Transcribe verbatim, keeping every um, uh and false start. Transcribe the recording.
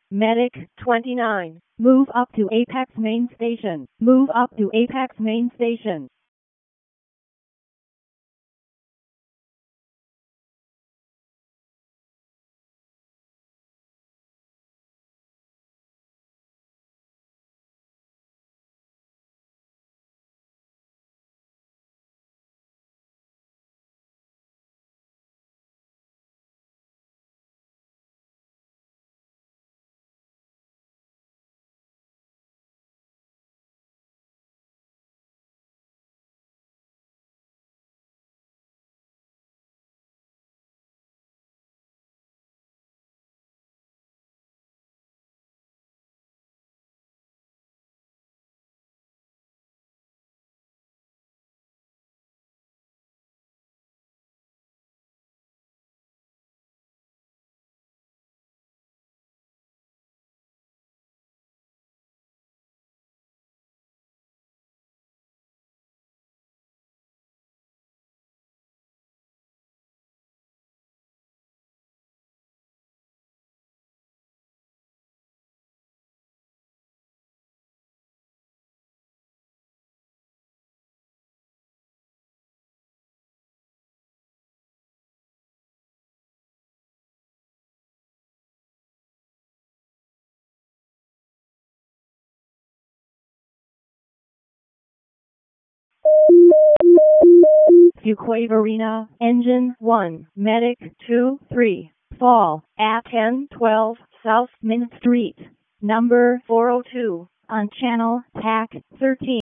Medic twenty-nine. Move up to Apex Main Station. Move up to Apex Main Station. Fuquay Arena, Engine one, Medic two three, fall at ten twelve South Main Street, number four oh two, on Channel Pack thirteen.